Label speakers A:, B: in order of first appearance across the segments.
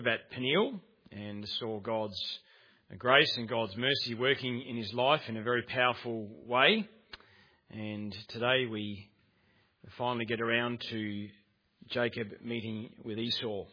A: at Peniel and saw God's grace and God's mercy working in his life in a very powerful way. And today we finally get around to Jacob meeting with Esau.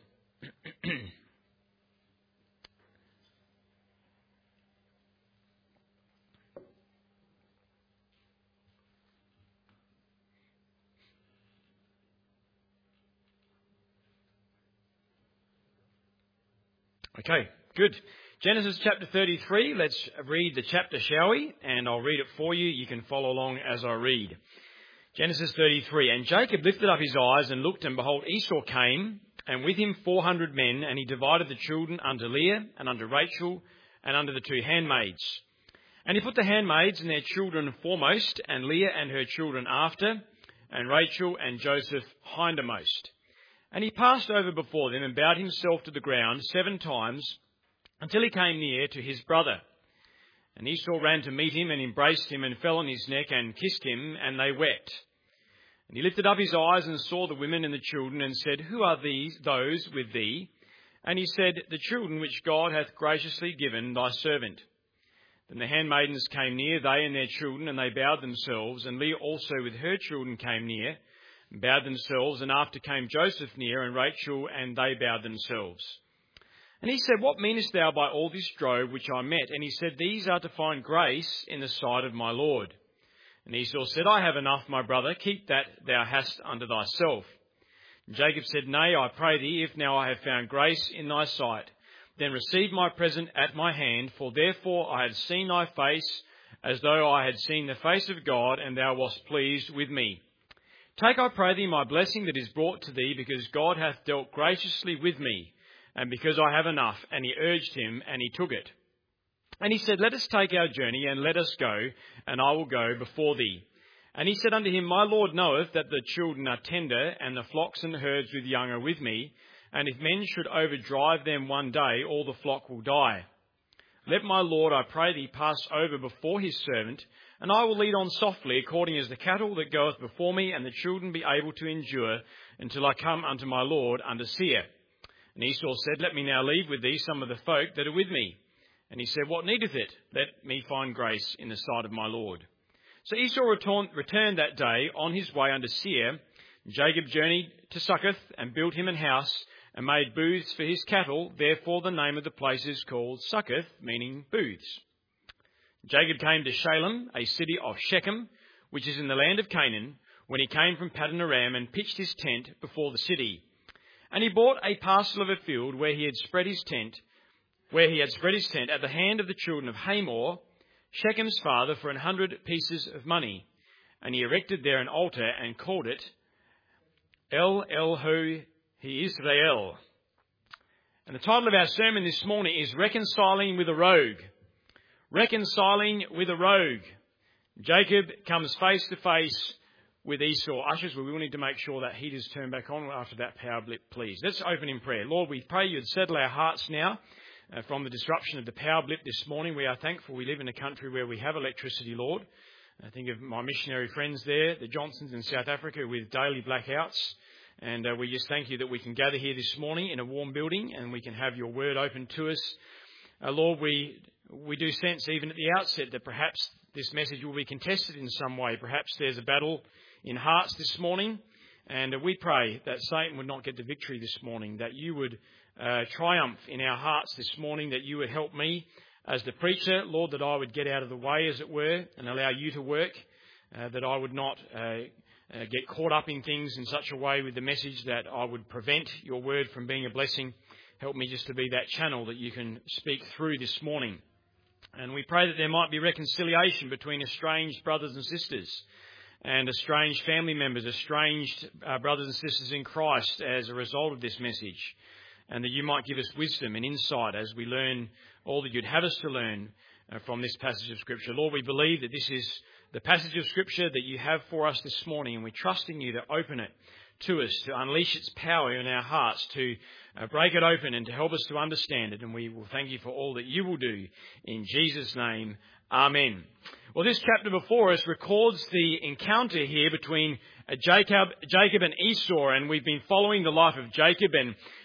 A: Okay, good. Genesis chapter 33. Let's read the chapter, shall we? And I'll read it for you. You can follow along as I read. Genesis 33. And Jacob lifted up his eyes and looked, and behold, Esau came, and with him 400 men, and he divided the children unto Leah and unto Rachel and unto the two handmaids. And he put the handmaids and their children foremost, and Leah and her children after, and Rachel and Joseph hindermost. And he passed over before them and bowed himself to the ground 7 times until he came near to his brother. And Esau ran to meet him and embraced him and fell on his neck and kissed him, and they wept. And he lifted up his eyes and saw the women and the children and said, Who are those with thee? And he said, The children which God hath graciously given thy servant. Then the handmaidens came near, they and their children, and they bowed themselves, and Leah also with her children came near, and bowed themselves, and after came Joseph near, and Rachel, and they bowed themselves. And he said, What meanest thou by all this drove which I met? And he said, These are to find grace in the sight of my Lord. And Esau said, I have enough, my brother, keep that thou hast unto thyself. And Jacob said, Nay, I pray thee, if now I have found grace in thy sight, then receive my present at my hand, for therefore I have seen thy face, as though I had seen the face of God, and thou wast pleased with me. Take, I pray thee, my blessing that is brought to thee, because God hath dealt graciously with me, and because I have enough. And he urged him, and he took it. And he said, Let us take our journey, and let us go, and I will go before thee. And he said unto him, My Lord knoweth that the children are tender, and the flocks and herds with young are with me, and if men should overdrive them one day, all the flock will die. Let my Lord, I pray thee, pass over before his servant, and I will lead on softly, according as the cattle that goeth before me, and the children be able to endure, until I come unto my Lord unto Seir. And Esau said, Let me now leave with thee some of the folk that are with me. And he said, What needeth it? Let me find grace in the sight of my Lord. So Esau returned that day on his way unto Seir. Jacob journeyed to Succoth, and built him an house, and made booths for his cattle. Therefore the name of the place is called Succoth, meaning booths. Jacob came to Shalem, a city of Shechem, which is in the land of Canaan, when he came from Paddan Aram, and pitched his tent before the city. And he bought a parcel of a field where he had spread his tent at the hand of the children of Hamor, Shechem's father, for 100 pieces of money. And he erected there an altar and called it El Elohe Israel. And the title of our sermon this morning is Reconciling with a Rogue. Reconciling with a rogue. Jacob comes face to face with Esau. Ushers, we will need to make sure that heater's turned back on after that power blip, please. Let's open in prayer. Lord, we pray you'd settle our hearts now from the disruption of the power blip this morning. We are thankful we live in a country where we have electricity, Lord. I think of my missionary friends there, the Johnsons in South Africa, with daily blackouts. And we just thank you that we can gather here this morning in a warm building and we can have your word open to us. Lord, we do sense even at the outset that perhaps this message will be contested in some way. Perhaps there's a battle in hearts this morning, and we pray that Satan would not get the victory this morning, that you would triumph in our hearts this morning, that you would help me as the preacher, Lord, that I would get out of the way, as it were, and allow you to work, that I would not get caught up in things in such a way with the message that I would prevent your word from being a blessing. Help me just to be that channel that you can speak through this morning. And we pray that there might be reconciliation between estranged brothers and sisters and estranged family members, estranged brothers and sisters in Christ as a result of this message. And that you might give us wisdom and insight as we learn all that you'd have us to learn from this passage of Scripture. Lord, we believe that this is the passage of Scripture that you have for us this morning, and we trust in you to open it to us, to unleash its power in our hearts, to break it open and to help us to understand it. And we will thank you for all that you will do. In Jesus' name, amen. Well, this chapter before us records the encounter here between Jacob and Esau, and we've been following the life of Jacob, and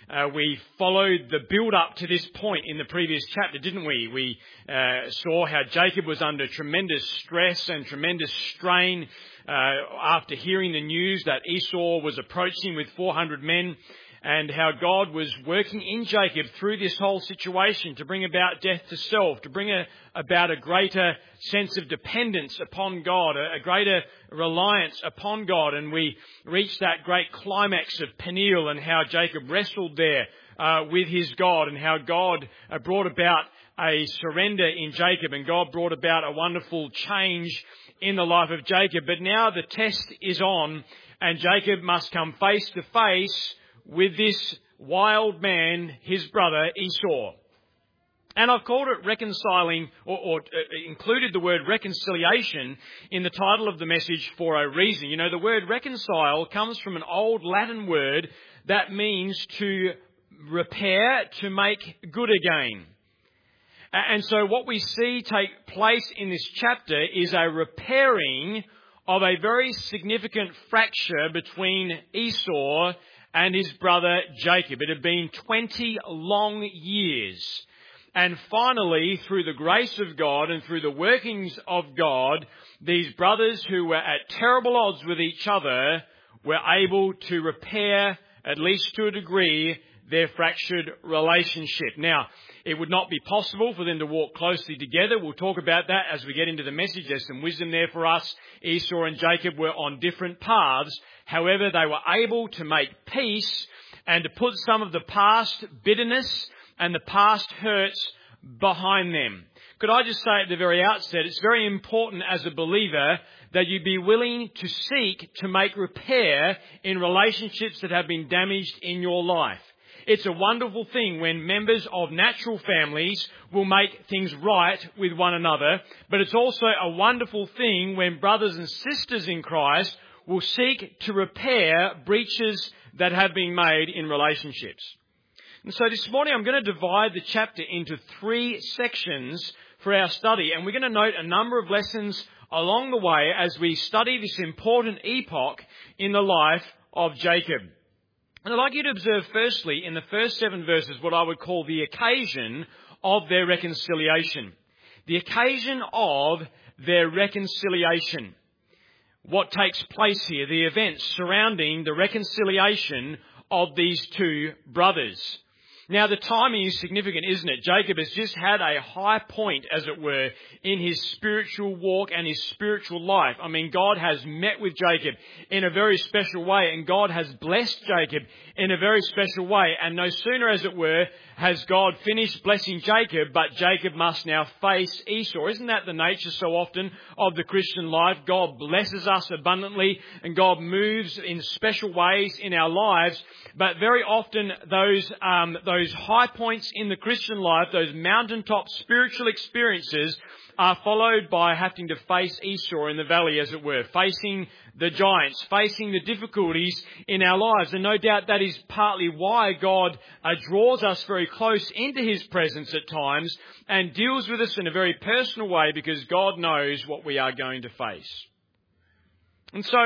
A: We followed the build-up to this point in the previous chapter, didn't we? We saw how Jacob was under tremendous stress and tremendous strain after hearing the news that Esau was approaching with 400 men, and how God was working in Jacob through this whole situation to bring about death to self, to bring about a greater sense of dependence upon God, a greater reliance upon God. And we reached that great climax of Peniel, and how Jacob wrestled there with his God, and how God brought about a surrender in Jacob, and God brought about a wonderful change in the life of Jacob. But now the test is on, and Jacob must come face to face with this wild man, his brother Esau. And I've called it reconciling, or included the word reconciliation in the title of the message for a reason. You know, the word reconcile comes from an old Latin word that means to repair, to make good again. And so what we see take place in this chapter is a repairing of a very significant fracture between Esau and his brother Jacob. It had been 20 long years. And finally, through the grace of God and through the workings of God, these brothers who were at terrible odds with each other were able to repair, at least to a degree, their fractured relationship. Now, it would not be possible for them to walk closely together. We'll talk about that as we get into the message. There's some wisdom there for us. Esau and Jacob were on different paths. However, they were able to make peace and to put some of the past bitterness and the past hurts behind them. Could I just say at the very outset, it's very important as a believer that you be willing to seek to make repair in relationships that have been damaged in your life. It's a wonderful thing when members of natural families will make things right with one another, but it's also a wonderful thing when brothers and sisters in Christ will seek to repair breaches that have been made in relationships. And so this morning I'm going to divide the chapter into 3 sections for our study, and we're going to note a number of lessons along the way as we study this important epoch in the life of Jacob. And I'd like you to observe firstly in the first 7 verses what I would call the occasion of their reconciliation. The occasion of their reconciliation. What takes place here, the events surrounding the reconciliation of these 2 brothers. Now, the timing is significant, isn't it? Jacob has just had a high point, as it were, in his spiritual walk and his spiritual life. I mean, God has met with Jacob in a very special way, and God has blessed Jacob in a very special way. And no sooner, as it were, has God finished blessing Jacob, but Jacob must now face Esau. Isn't that the nature so often of the Christian life? God blesses us abundantly, and God moves in special ways in our lives. But very often those high points in the Christian life, those mountaintop spiritual experiences, are followed by having to face Esau in the valley, as it were, facing the giants, facing the difficulties in our lives. And no doubt that is partly why God draws us very close into his presence at times and deals with us in a very personal way, because God knows what we are going to face. And so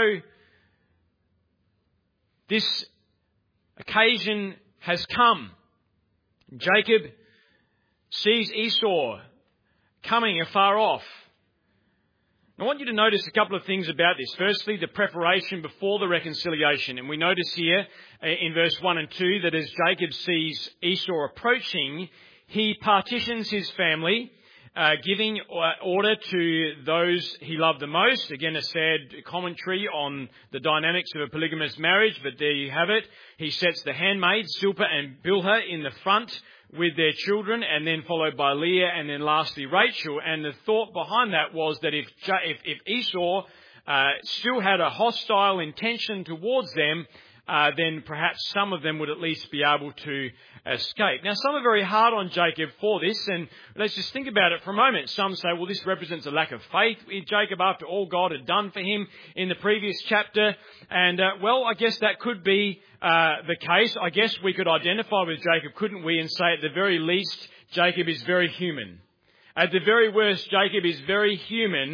A: this occasion has come. Jacob sees Esau coming afar off. I want you to notice a couple of things about this. Firstly, the preparation before the reconciliation. And we notice here in verse 1 and 2 that as Jacob sees Esau approaching, he partitions his family, giving order to those he loved the most. Again, a sad commentary on the dynamics of a polygamous marriage, but there you have it. He sets the handmaids, Zilpah and Bilhah, in the front with their children, and then followed by Leah, and then lastly Rachel. And the thought behind that was that if Esau still had a hostile intention towards them, then perhaps some of them would at least be able to escape. Now, some are very hard on Jacob for this, and let's just think about it for a moment. Some say, well, this represents a lack of faith in Jacob after all God had done for him in the previous chapter. And, well, I guess that could be the case. I guess we could identify with Jacob, couldn't we, and say at the very least, Jacob is very human. At the very worst, Jacob is very human,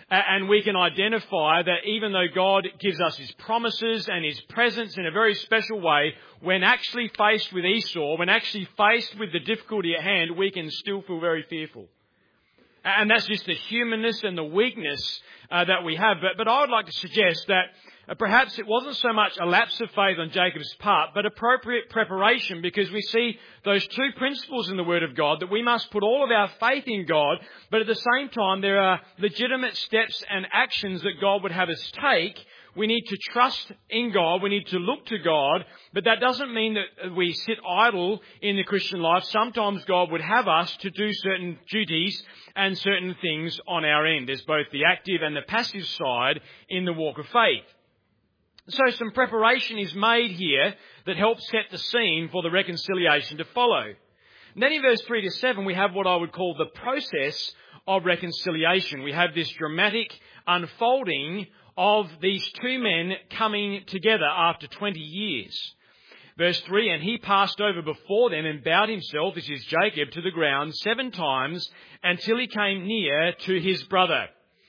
A: And we can identify that even though God gives us His promises and His presence in a very special way, when actually faced with Esau, when actually faced with the difficulty at hand, we can still feel very fearful. And that's just the humanness and the weakness that we have. But I would like to suggest that perhaps it wasn't so much a lapse of faith on Jacob's part, but appropriate preparation, because we see those two principles in the Word of God, that we must put all of our faith in God, but at the same time there are legitimate steps and actions that God would have us take. We need to trust in God. We need to look to God. But that doesn't mean that we sit idle in the Christian life. Sometimes God would have us to do certain duties and certain things on our end. There's both the active and the passive side in the walk of faith. So some preparation is made here that helps set the scene for the reconciliation to follow. And then in verse 3 to 7, we have what I would call the process of reconciliation. We have this dramatic unfolding of these two men coming together after 20 years. Verse 3, and he passed over before them and bowed himself, this is Jacob, to the ground 7 times until he came near to his brother.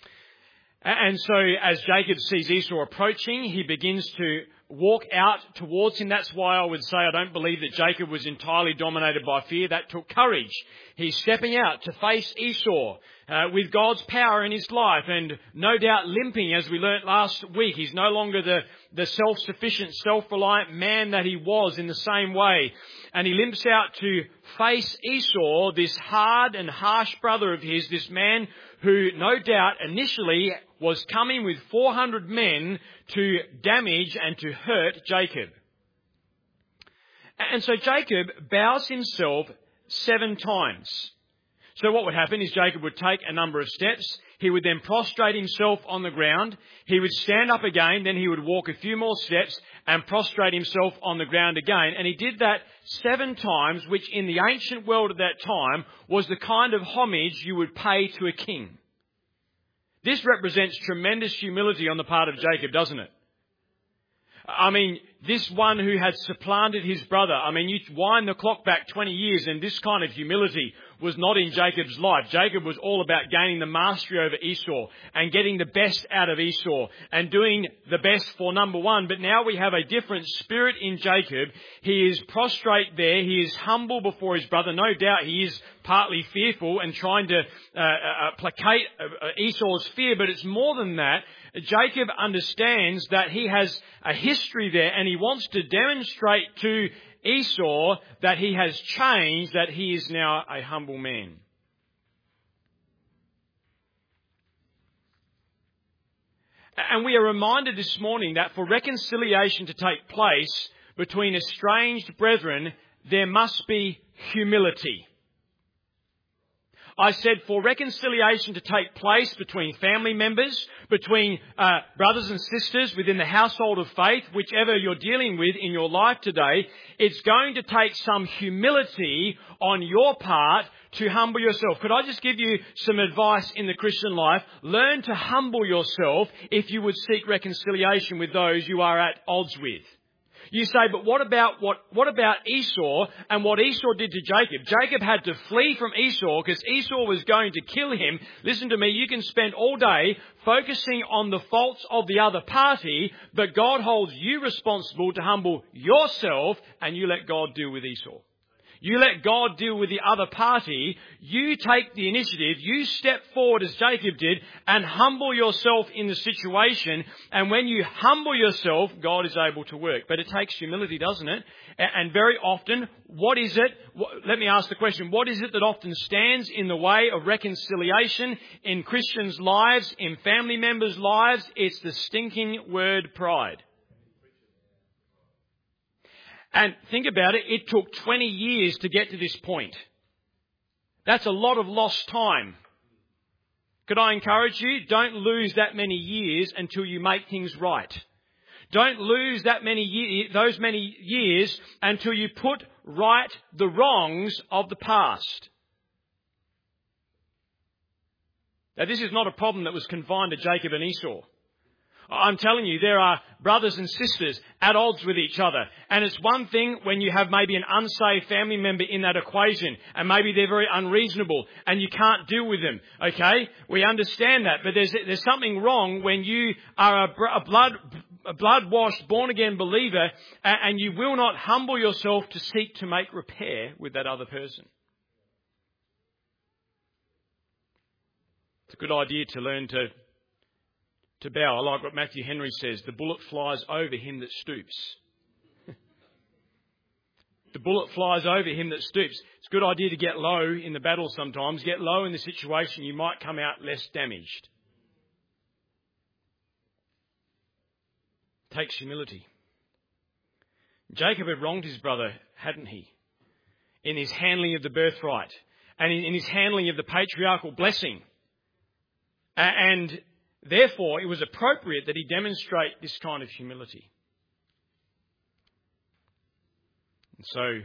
A: And so as Jacob sees Esau approaching, he begins to walk out towards him. That's why I would say I don't believe that Jacob was entirely dominated by fear. That took courage. He's stepping out to face Esau with God's power in his life, and no doubt limping, as we learnt last week. He's no longer the self-sufficient, self-reliant man that he was in the same way. And he limps out to face Esau, this hard and harsh brother of his, this man who no doubt initially was coming with 400 men to damage and to hurt Jacob. And so Jacob bows himself 7 times. So what would happen is Jacob would take a number of steps. He would then prostrate himself on the ground. He would stand up again. Then he would walk a few more steps and prostrate himself on the ground again. And he did that 7 times, which in the ancient world at that time was the kind of homage you would pay to a king. This represents tremendous humility on the part of Jacob, doesn't it? I mean, this one who had supplanted his brother. I mean, you wind the clock back 20 years and this kind of humility was not in Jacob's life. Jacob was all about gaining the mastery over Esau and getting the best out of Esau and doing the best for number one. But now we have a different spirit in Jacob. He is prostrate there. He is humble before his brother. No doubt he is partly fearful and trying to placate Esau's fear. But it's more than that. Jacob understands that he has a history there, and he wants to demonstrate to Esau that he has changed, that he is now a humble man. And we are reminded this morning that for reconciliation to take place between estranged brethren, there must be humility. I said for reconciliation to take place between family members, between brothers and sisters within the household of faith, whichever you're dealing with in your life today, it's going to take some humility on your part to humble yourself. Could I just give you some advice in the Christian life? Learn to humble yourself if you would seek reconciliation with those you are at odds with. You say, but what about Esau and what Esau did to Jacob? Jacob had to flee from Esau because Esau was going to kill him. Listen to me, you can spend all day focusing on the faults of the other party, but God holds you responsible to humble yourself, and you let God deal with Esau. You let God deal with the other party. You take the initiative. You step forward as Jacob did and humble yourself in the situation. And when you humble yourself, God is able to work. But it takes humility, doesn't it? And very often, what is it? Let me ask the question. What is it that often stands in the way of reconciliation in Christians' lives, in family members' lives? It's the stinking word pride. And think about it, it took 20 years to get to this point. That's a lot of lost time. Could I encourage you? Don't lose that many years until you make things right. Don't lose those many years until you put right the wrongs of the past. Now, this is not a problem that was confined to Jacob and Esau. I'm telling you, there are brothers and sisters at odds with each other. And it's one thing when you have maybe an unsaved family member in that equation, and maybe they're very unreasonable and you can't deal with them. Okay? We understand that. But there's something wrong when you are a blood-washed, born-again believer, and you will not humble yourself to seek to make repair with that other person. It's a good idea to learn to bow. I like what Matthew Henry says, the bullet flies over him that stoops. The bullet flies over him that stoops. It's a good idea to get low in the battle sometimes. Get low in the situation, you might come out less damaged. Takes humility. Jacob had wronged his brother, hadn't he? In his handling of the birthright and in his handling of the patriarchal blessing. And therefore, it was appropriate that he demonstrate this kind of humility. And so,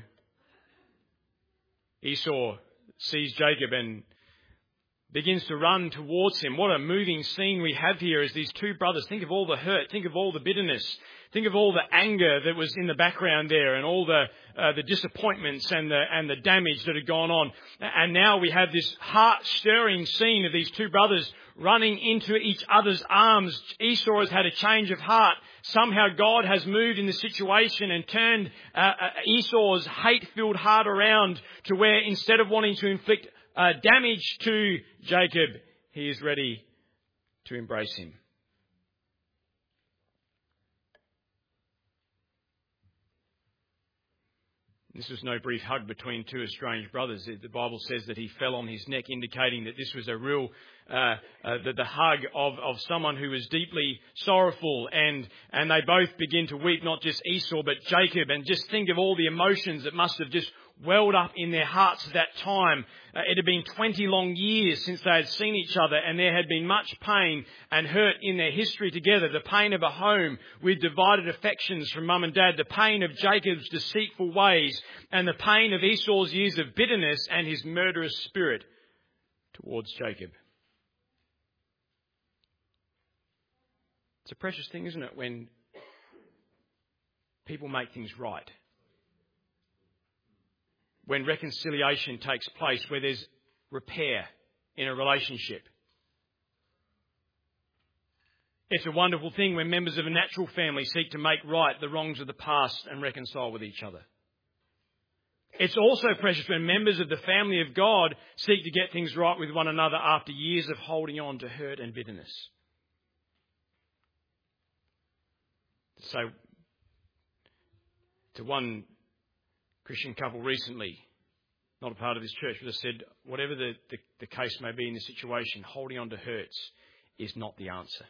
A: Esau sees Jacob and begins to run towards him. What a moving scene we have here as these two brothers. Think of all the hurt. Think of all the bitterness. Think of all the anger that was in the background there and all the disappointments and the damage that had gone on. And now we have this heart-stirring scene of these two brothers running into each other's arms. Esau has had a change of heart. Somehow God has moved in the situation and turned Esau's hate-filled heart around to where instead of wanting to inflict damage to Jacob, he is ready to embrace him. This was no brief hug between two estranged brothers. The Bible says that he fell on his neck, indicating that this was a real, the hug of someone who was deeply sorrowful. And they both begin to weep, not just Esau, but Jacob. And just think of all the emotions that must have just welled up in their hearts at that time. It had been 20 long years since they had seen each other, and there had been much pain and hurt in their history together. The pain of a home with divided affections from mum and dad, the pain of Jacob's deceitful ways, and the pain of Esau's years of bitterness and his murderous spirit towards Jacob. It's a precious thing, isn't it, when people make things right? When reconciliation takes place, where there's repair in a relationship. It's a wonderful thing when members of a natural family seek to make right the wrongs of the past and reconcile with each other. It's also precious when members of the family of God seek to get things right with one another after years of holding on to hurt and bitterness. So, to one Christian couple recently, not a part of this church, but I said, whatever the case may be in the situation, holding on to hurts is not the answer.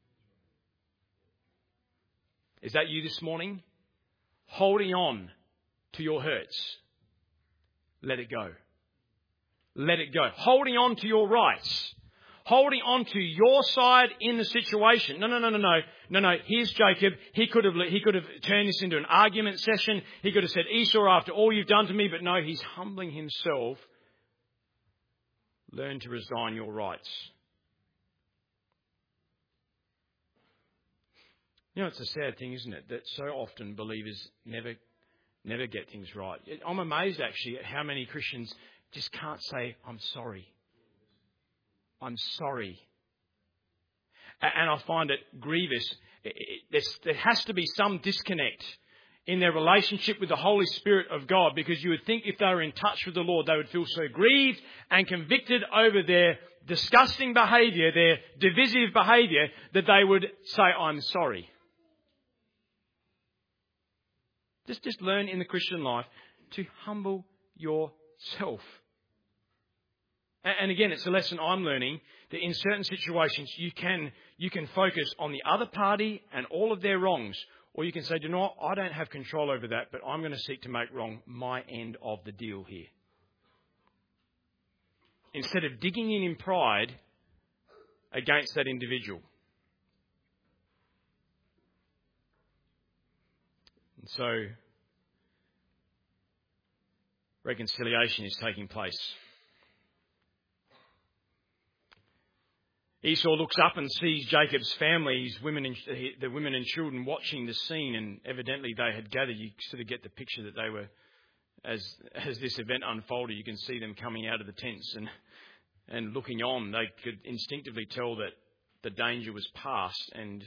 A: Is that you this morning? Holding on to your hurts. Let it go. Let it go. Holding on to your rights. Holding on to your side in the situation. No. Here's Jacob. He could have turned this into an argument session. He could have said, Esau, after all you've done to me. But no, he's humbling himself. Learn to resign your rights. You know, it's a sad thing, isn't it, that so often believers never get things right. I'm amazed actually at how many Christians just can't say, I'm sorry. I'm sorry. And I find it grievous. There has to be some disconnect in their relationship with the Holy Spirit of God, because you would think if they were in touch with the Lord, they would feel so grieved and convicted over their disgusting behaviour, their divisive behaviour, that they would say, I'm sorry. Just learn in the Christian life to humble yourself. And again, it's a lesson I'm learning, that in certain situations you can focus on the other party and all of their wrongs. Or you can say, you know what, I don't have control over that, but I'm going to seek to make wrong my end of the deal here. Instead of digging in pride against that individual. And so, reconciliation is taking place. Esau looks up and sees Jacob's family, the women and children watching the scene, and evidently they had gathered. You sort of get the picture that they were, as this event unfolded, you can see them coming out of the tents and looking on. They could instinctively tell that the danger was past, and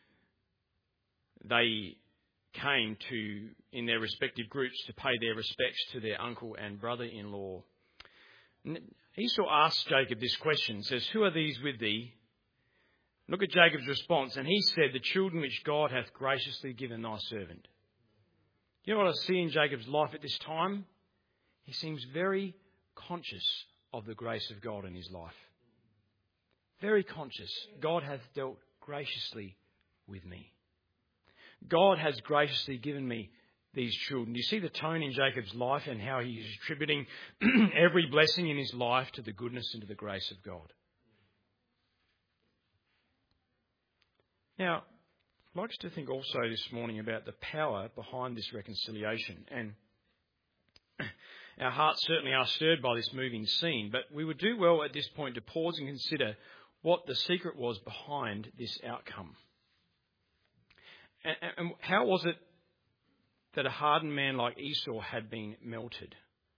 A: they came to, in their respective groups, to pay their respects to their uncle and brother-in-law. Esau asks Jacob this question, says, "Who are these with thee?" Look at Jacob's response. And he said, "The children which God hath graciously given thy servant." You know what I see in Jacob's life at this time? He seems very conscious of the grace of God in his life. Very conscious. God hath dealt graciously with me. God has graciously given me these children. Do you see the tone in Jacob's life and how he is attributing every blessing in his life to the goodness and to the grace of God? Now, I'd like us to think also this morning about the power behind this reconciliation. And our hearts certainly are stirred by this moving scene, but we would do well at this point to pause and consider what the secret was behind this outcome. And how was it that a hardened man like Esau had been melted?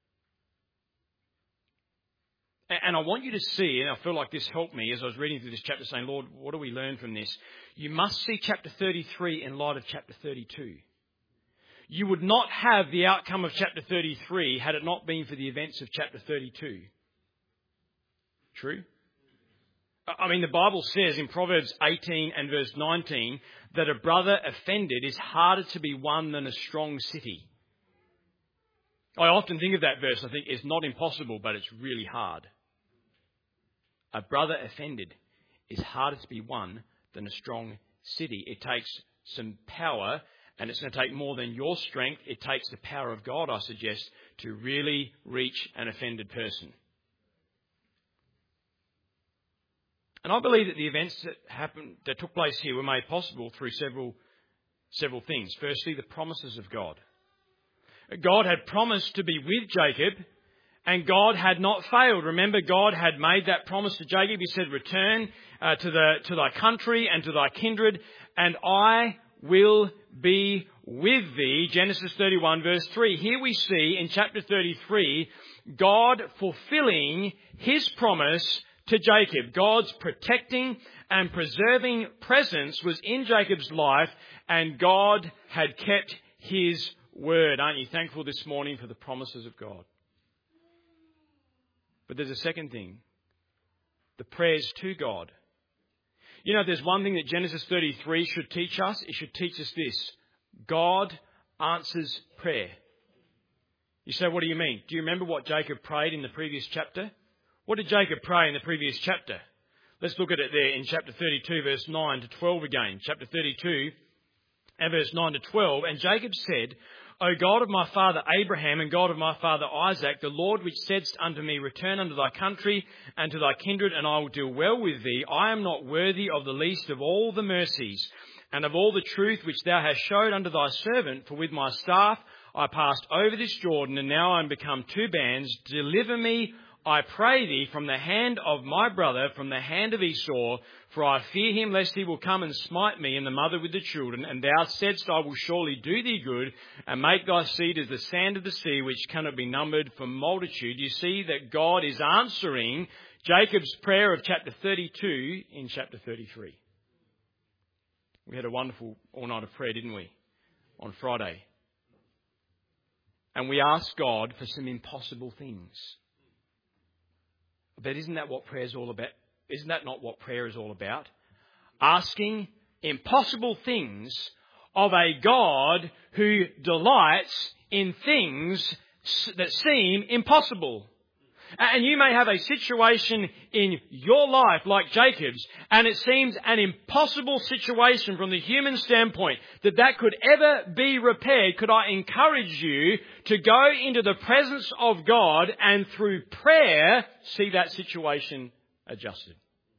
A: And I want you to see, and I feel like this helped me as I was reading through this chapter, saying, Lord, what do we learn from this? You must see chapter 33 in light of chapter 32. You would not have the outcome of chapter 33 had it not been for the events of chapter 32. True? I mean, the Bible says in Proverbs 18 and verse 19 that a brother offended is harder to be won than a strong city. I often think of that verse. I think it's not impossible, but it's really hard. A brother offended is harder to be won than a strong city. It takes some power, and it's going to take more than your strength. It takes the power of God, I suggest, to really reach an offended person. And I believe that the events that took place here were made possible through several things. Firstly, the promises of God. God had promised to be with Jacob, and God had not failed. Remember, God had made that promise to Jacob. He said, "Return to thy country and to thy kindred, and I will be with thee." Genesis 31 verse 3. Here we see in chapter 33, God fulfilling his promise to Jacob. God's protecting and preserving presence was in Jacob's life, and God had kept his word. Aren't you thankful this morning for the promises of God? But there's a second thing. The prayers to God. You know, there's one thing that Genesis 33 should teach us. It should teach us this. God answers prayer. You say, what do you mean? Do you remember what Jacob prayed in the previous chapter? What did Jacob pray in the previous chapter? Let's look at it there in chapter 32, verse 9 to 12 again. Chapter 32 and verse 9 to 12. And Jacob said, "O God of my father Abraham and God of my father Isaac, the Lord which saidst unto me, Return unto thy country and to thy kindred, and I will deal well with thee. I am not worthy of the least of all the mercies and of all the truth which thou hast showed unto thy servant. For with my staff I passed over this Jordan, and now I am become two bands. Deliver me, I pray thee, from the hand of my brother, from the hand of Esau, for I fear him lest he will come and smite me and the mother with the children. And thou saidst, I will surely do thee good, and make thy seed as the sand of the sea, which cannot be numbered for multitude." You see that God is answering Jacob's prayer of chapter 32 in chapter 33. We had a wonderful all-night of prayer, didn't we, on Friday? And we asked God for some impossible things. But isn't that what prayer is all about? Isn't that not what prayer is all about? Asking impossible things of a God who delights in things that seem impossible. And you may have a situation in your life like Jacob's, and it seems an impossible situation from the human standpoint that could ever be repaired. Could I encourage you to go into the presence of God and through prayer see that situation adjusted?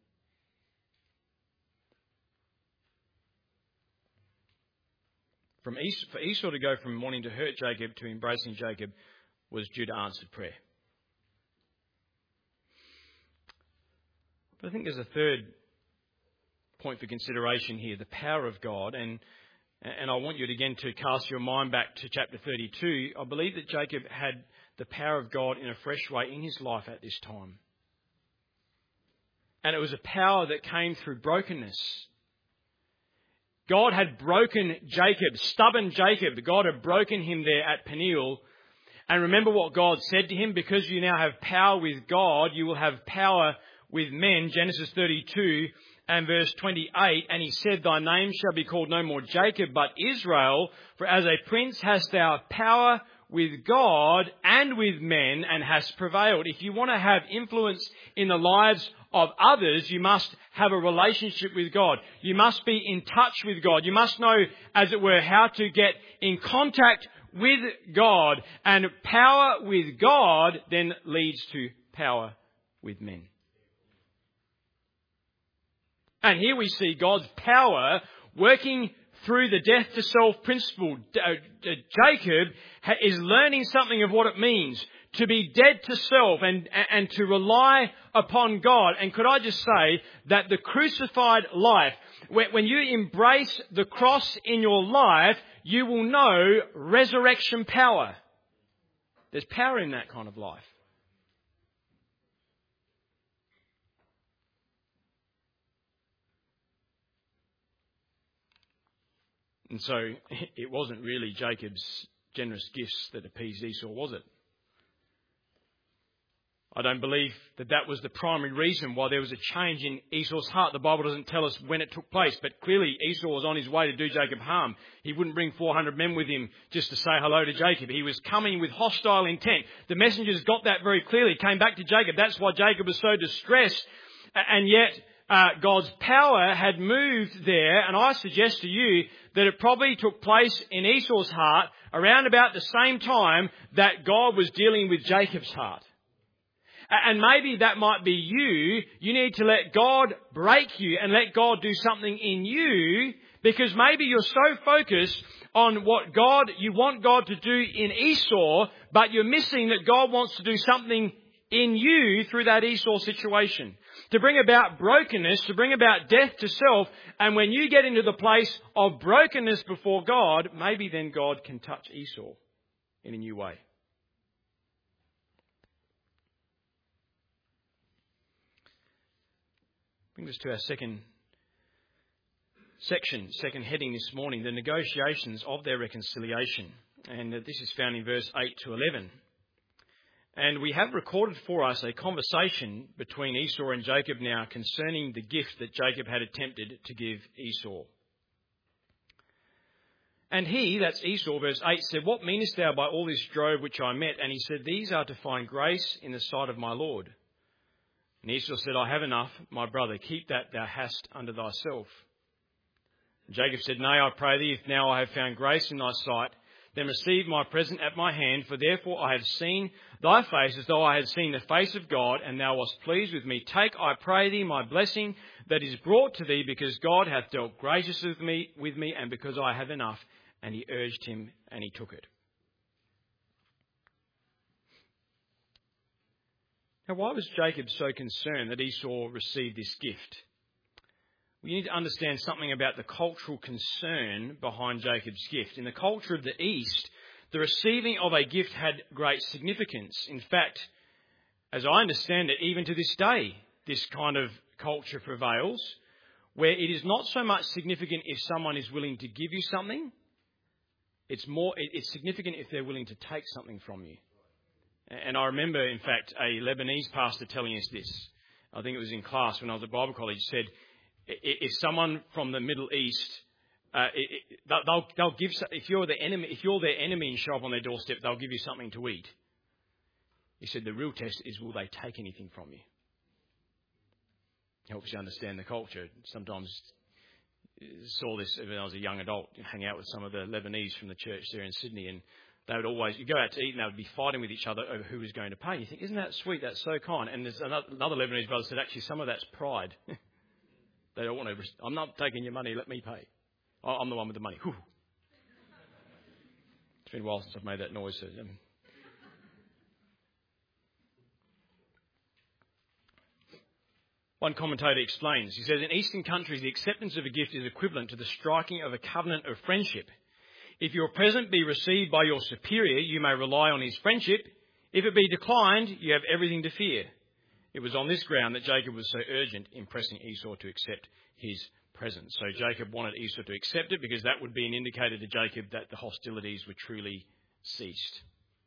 A: For Esau to go from wanting to hurt Jacob to embracing Jacob was due to answered prayer. But I think there's a third point for consideration here, the power of God. And I want you again to cast your mind back to chapter 32. I believe that Jacob had the power of God in a fresh way in his life at this time. And it was a power that came through brokenness. God had broken Jacob, stubborn Jacob. God had broken him there at Peniel. And remember what God said to him, because you now have power with God, you will have power with men. Genesis 32 and verse 28. And he said, thy name shall be called no more Jacob, but Israel. For as a prince hast thou power with God and with men, and hast prevailed. If you want to have influence in the lives of others, you must have a relationship with God. You must be in touch with God. You must know, as it were, how to get in contact with God. And power with God then leads to power with men. And here we see God's power working through the death to self principle. Jacob is learning something of what it means to be dead to self and to rely upon God. And could I just say that the crucified life, when you embrace the cross in your life, you will know resurrection power. There's power in that kind of life. And so it wasn't really Jacob's generous gifts that appeased Esau, was it? I don't believe that was the primary reason why there was a change in Esau's heart. The Bible doesn't tell us when it took place, but clearly Esau was on his way to do Jacob harm. He wouldn't bring 400 men with him just to say hello to Jacob. He was coming with hostile intent. The messengers got that very clearly, came back to Jacob. That's why Jacob was so distressed. And yet God's power had moved there, and I suggest to you that it probably took place in Esau's heart around about the same time that God was dealing with Jacob's heart. And maybe that might be you. You need to let God break you and let God do something in you, because maybe you're so focused on what you want God to do in Esau, but you're missing that God wants to do something in you through that Esau situation. To bring about brokenness, to bring about death to self. And when you get into the place of brokenness before God, maybe then God can touch Esau in a new way. Brings us to our second heading this morning, the negotiations of their reconciliation. And this is found in verse 8 to 11. And we have recorded for us a conversation between Esau and Jacob now concerning the gift that Jacob had attempted to give Esau. And he, that's Esau, verse 8, said, what meanest thou by all this drove which I met? And he said, these are to find grace in the sight of my Lord. And Esau said, I have enough, my brother, keep that thou hast unto thyself. And Jacob said, nay, I pray thee, if now I have found grace in thy sight, then receive my present at my hand, for therefore I have seen thy face as though I had seen the face of God, and thou wast pleased with me. Take, I pray thee, my blessing that is brought to thee, because God hath dealt graciously with me, and because I have enough. And he urged him, and he took it. Now, why was Jacob so concerned that Esau received this gift? We need to understand something about the cultural concern behind Jacob's gift. In the culture of the East, the receiving of a gift had great significance. In fact, as I understand it, even to this day, this kind of culture prevails, where it is not so much significant if someone is willing to give you something. It's significant if they're willing to take something from you. And I remember, in fact, a Lebanese pastor telling us this. I think it was in class when I was at Bible college. Said, if someone from the Middle East, they'll give. If you're their enemy and show up on their doorstep, they'll give you something to eat. He said the real test is, will they take anything from you? Helps you understand the culture. Sometimes saw this when I was a young adult, hang out with some of the Lebanese from the church there in Sydney, and they would always, you go out to eat and they would be fighting with each other over who was going to pay. You think, isn't that sweet? That's so kind. And there's another Lebanese brother said, actually, some of that's pride. They don't want to, I'm not taking your money, let me pay. I'm the one with the money. Whew. It's been a while since I've made that noise. So, One commentator explains, he says, in Eastern countries, the acceptance of a gift is equivalent to the striking of a covenant of friendship. If your present be received by your superior, you may rely on his friendship. If it be declined, you have everything to fear. It was on this ground that Jacob was so urgent in pressing Esau to accept his present. So Jacob wanted Esau to accept it because that would be an indicator to Jacob that the hostilities were truly ceased.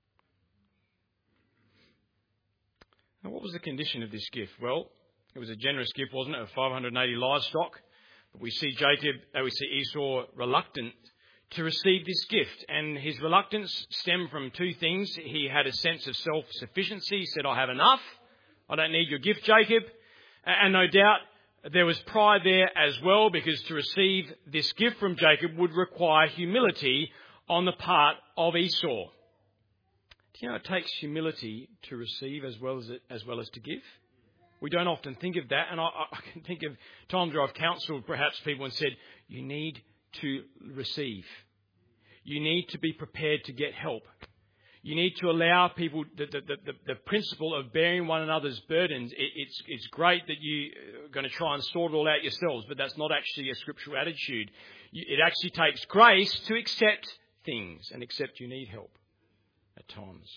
A: Now, what was the condition of this gift? Well, it was a generous gift, wasn't it, of 580 livestock. But we see Esau reluctant to receive this gift. And his reluctance stemmed from two things. He had a sense of self-sufficiency. He said, I have enough. I don't need your gift, Jacob. And no doubt there was pride there as well, because to receive this gift from Jacob would require humility on the part of Esau. Do you know it takes humility to receive as well as to give? We don't often think of that, and I can think of times where I've counselled perhaps people and said, you need to receive. You need to be prepared to get help. You need to allow people the principle of bearing one another's burdens. It's great that you're going to try and sort it all out yourselves, but that's not actually a scriptural attitude. It actually takes grace to accept things and accept you need help at times.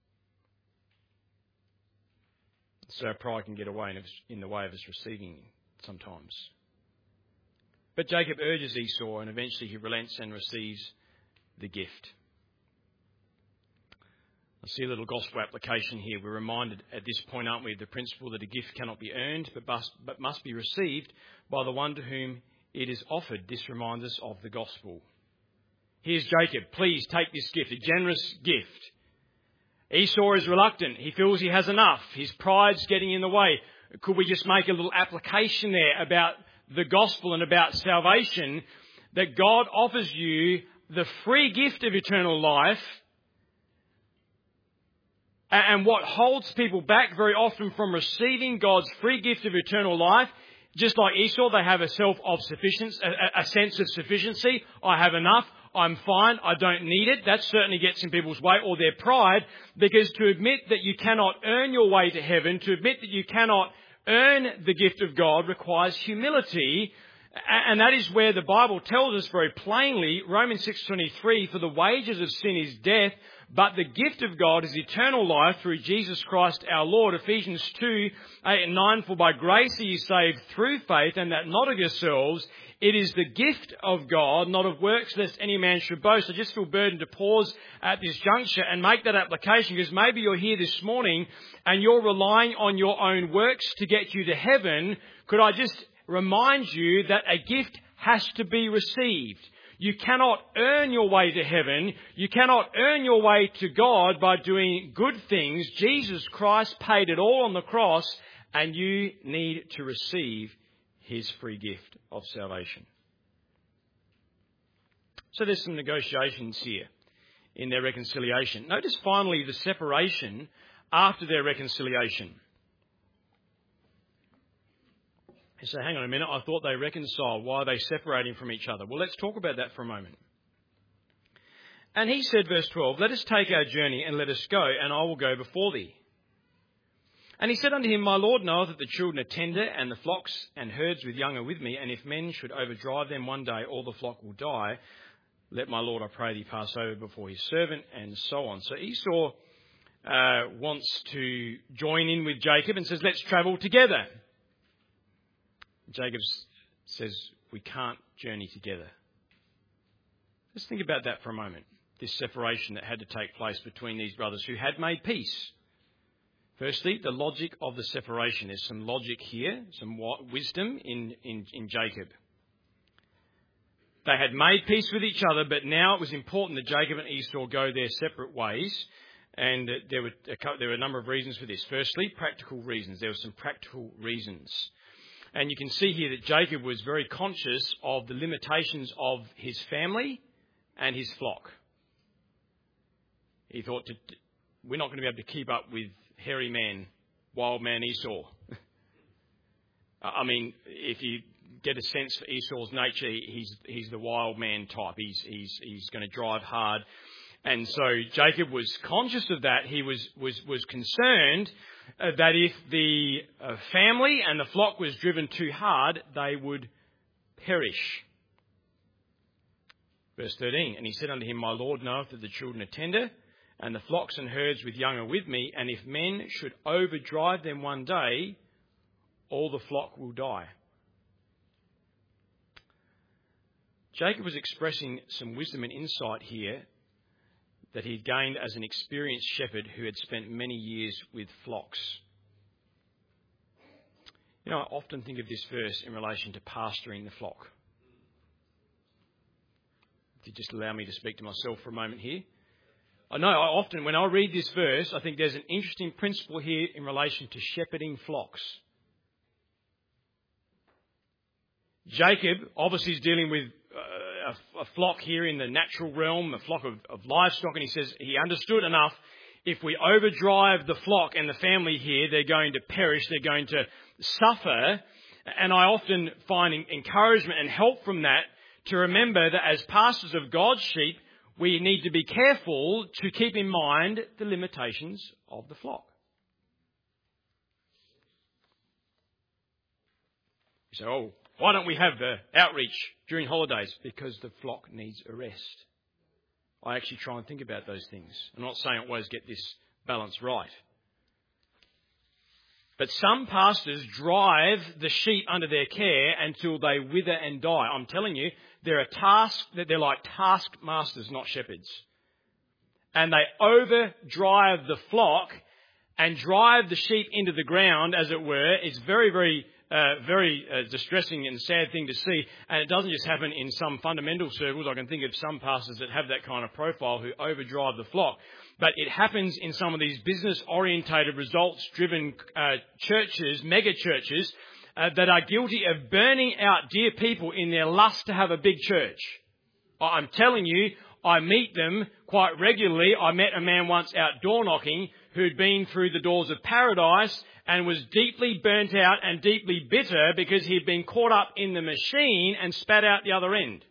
A: So our pride can get away in the way of us receiving sometimes. But Jacob urges Esau, and eventually he relents and receives the gift. I see a little gospel application here. We're reminded at this point, aren't we, of the principle that a gift cannot be earned but must be received by the one to whom it is offered. This reminds us of the gospel. Here's Jacob. Please take this gift, a generous gift. Esau is reluctant. He feels he has enough. His pride's getting in the way. Could we just make a little application there about the gospel and about salvation, that God offers you the free gift of eternal life, and what holds people back very often from receiving God's free gift of eternal life, just like Esau, they have a sense of sufficiency. I have enough. I'm fine. I don't need it. That certainly gets in people's way, or their pride, because to admit that you cannot earn your way to heaven, to admit that you cannot earn the gift of God requires humility. And that is where the Bible tells us very plainly, Romans 6:23, for the wages of sin is death, but the gift of God is eternal life through Jesus Christ our Lord. Ephesians 2:8-9, for by grace are you saved through faith, and that not of yourselves. It is the gift of God, not of works, lest any man should boast. I just feel burdened to pause at this juncture and make that application, because maybe you're here this morning and you're relying on your own works to get you to heaven. Could I just remind you that a gift has to be received? You cannot earn your way to heaven. You cannot earn your way to God by doing good things. Jesus Christ paid it all on the cross, and you need to receive his free gift of salvation. So there's some negotiations here in their reconciliation. Notice finally the separation after their reconciliation. You say, hang on a minute, I thought they reconciled. Why are they separating from each other? Well, let's talk about that for a moment. And he said, verse 12, let us take our journey and let us go, and I will go before thee. And he said unto him, my Lord knoweth that the children are tender, and the flocks and herds with young are with me, and if men should overdrive them one day, all the flock will die. Let my Lord, I pray thee, pass over before his servant, and so on. So Esau wants to join in with Jacob and says, let's travel together. Jacob says, we can't journey together. Let's think about that for a moment. This separation that had to take place between these brothers who had made peace. Firstly, the logic of the separation. There's some logic here, some wisdom in Jacob. They had made peace with each other, but now it was important that Jacob and Esau go their separate ways. And there were a number of reasons for this. Firstly, practical reasons. There were some practical reasons. And you can see here that Jacob was very conscious of the limitations of his family and his flock. He thought, we're not going to be able to keep up with hairy man, wild man Esau. I mean, if you get a sense for Esau's nature, he's the wild man type. He's going to drive hard. And so Jacob was conscious of that. He was concerned that if the family and the flock was driven too hard, they would perish. Verse 13, and he said unto him, My Lord knoweth that the children are tender, and the flocks and herds with young are with me, and if men should overdrive them one day, all the flock will die. Jacob was expressing some wisdom and insight here that he'd gained as an experienced shepherd who had spent many years with flocks. You know, I often think of this verse in relation to pastoring the flock. If you just allow me to speak to myself for a moment here. I know I often, when I read this verse, I think there's an interesting principle here in relation to shepherding flocks. Jacob obviously is dealing with a flock here in the natural realm, a flock of livestock, and he says he understood enough. If we overdrive the flock and the family here, they're going to perish, they're going to suffer. And I often find encouragement and help from that to remember that as pastors of God's sheep, we need to be careful to keep in mind the limitations of the flock. You say, oh, why don't we have the outreach during holidays? Because the flock needs a rest. I actually try and think about those things. I'm not saying I always get this balance right. But some pastors drive the sheep under their care until they wither and die. I'm telling you, they're like taskmasters, not shepherds. And they overdrive the flock and drive the sheep into the ground, as it were. It's very distressing and sad thing to see. And it doesn't just happen in some fundamental circles. I can think of some pastors that have that kind of profile who overdrive the flock. But it happens in some of these business-orientated, results-driven churches, mega churches, that are guilty of burning out dear people in their lust to have a big church. I'm telling you, I meet them quite regularly. I met a man once out door knocking who'd been through the doors of paradise and was deeply burnt out and deeply bitter because he'd been caught up in the machine and spat out the other end.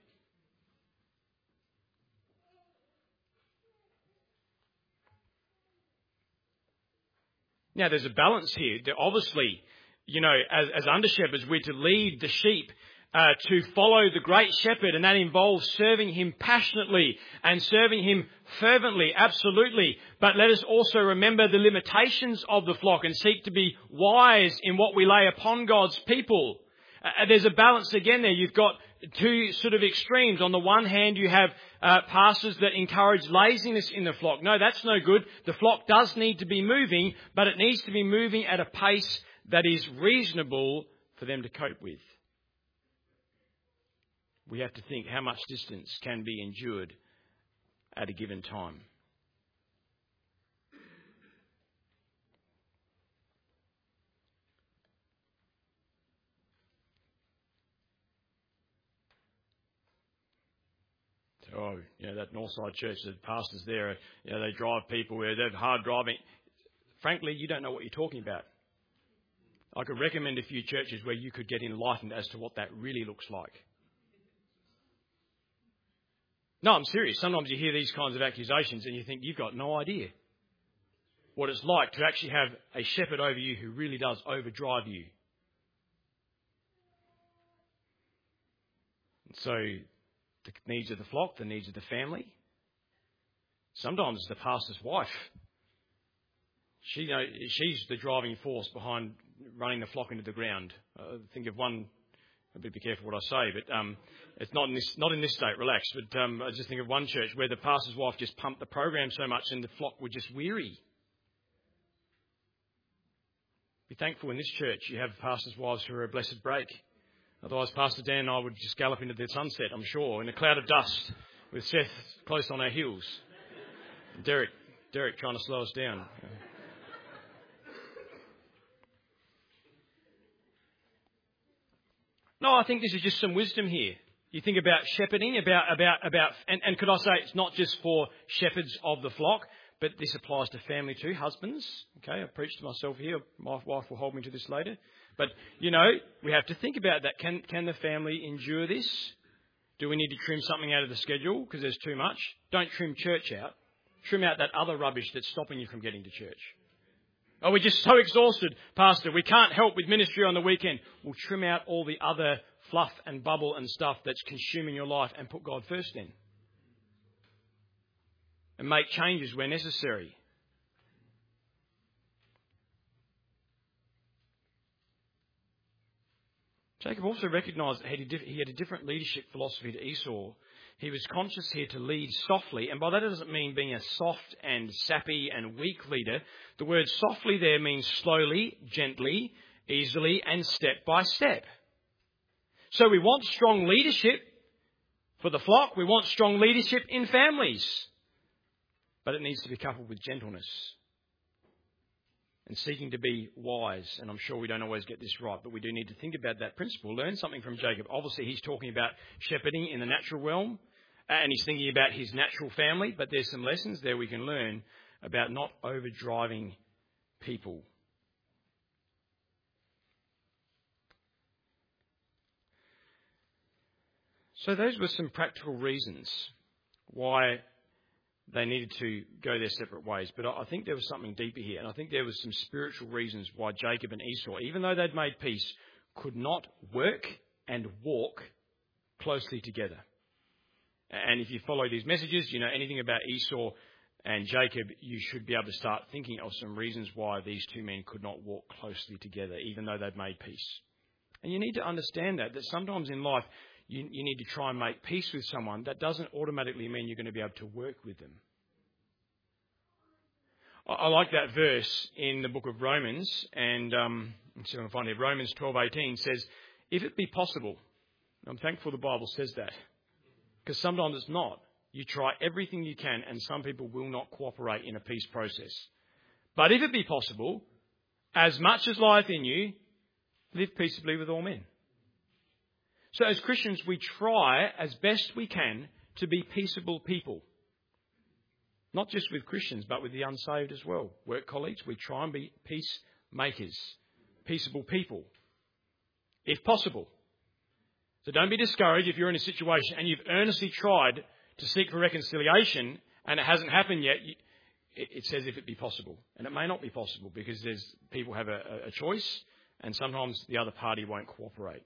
A: Now, there's a balance here. Obviously, you know, as under-shepherds, we're to lead the sheep to follow the great shepherd, and that involves serving him passionately and serving him fervently, absolutely. But let us also remember the limitations of the flock and seek to be wise in what we lay upon God's people. There's a balance again there. You've got two sort of extremes. On the one hand, you have pastors that encourage laziness in the flock. No, that's no good. The flock does need to be moving, but it needs to be moving at a pace that is reasonable for them to cope with. We have to think how much distance can be endured at a given time. Oh, you know, that Northside church, the pastors there, you know, they drive people where they're hard driving. Frankly, you don't know what you're talking about. I could recommend a few churches where you could get enlightened as to what that really looks like. No, I'm serious. Sometimes you hear these kinds of accusations and you think you've got no idea what it's like to actually have a shepherd over you who really does overdrive you. And so the needs of the flock, the needs of the family. Sometimes it's the pastor's wife. She's the driving force behind running the flock into the ground. Think of one. I better be careful what I say, but it's not in this state. Relax. But I just think of one church where the pastor's wife just pumped the program so much, and the flock were just weary. Be thankful in this church you have pastors' wives who are a blessed break. Otherwise, Pastor Dan and I would just gallop into the sunset, I'm sure, in a cloud of dust, with Seth close on our heels. And Derek trying to slow us down. No, I think this is just some wisdom here. You think about shepherding, and could I say it's not just for shepherds of the flock, but this applies to family too, husbands. Okay, I preach to myself here. My wife will hold me to this later. But, you know, we have to think about that. Can the family endure this? Do we need to trim something out of the schedule because there's too much? Don't trim church out. Trim out that other rubbish that's stopping you from getting to church. Oh, we're just so exhausted, Pastor. We can't help with ministry on the weekend. We'll trim out all the other fluff and bubble and stuff that's consuming your life and put God first in. And make changes where necessary. Jacob also recognised that he had a different leadership philosophy to Esau. He was conscious here to lead softly, and by that it doesn't mean being a soft and sappy and weak leader. The word softly there means slowly, gently, easily, and step by step. So we want strong leadership for the flock. We want strong leadership in families. But it needs to be coupled with gentleness and seeking to be wise. And I'm sure we don't always get this right, but we do need to think about that principle. Learn something from Jacob. Obviously, he's talking about shepherding in the natural realm, and he's thinking about his natural family, but there's some lessons there we can learn about not overdriving people. So those were some practical reasons why they needed to go their separate ways. But I think there was something deeper here. And I think there was some spiritual reasons why Jacob and Esau, even though they'd made peace, could not work and walk closely together. And if you follow these messages, you know anything about Esau and Jacob, you should be able to start thinking of some reasons why these two men could not walk closely together, even though they'd made peace. And you need to understand that sometimes in life, you need to try and make peace with someone. That doesn't automatically mean you're going to be able to work with them. I like that verse in the book of Romans, and let's see if I can find it. Romans 12:18 says, if it be possible, I'm thankful the Bible says that, because sometimes it's not. You try everything you can, and some people will not cooperate in a peace process. But if it be possible, as much as lieth in you, live peaceably with all men. So as Christians, we try as best we can to be peaceable people. Not just with Christians, but with the unsaved as well. Work colleagues, we try and be peacemakers, peaceable people, if possible. So don't be discouraged if you're in a situation and you've earnestly tried to seek for reconciliation and it hasn't happened yet. It says if it be possible. And it may not be possible because people have a choice, and sometimes the other party won't cooperate.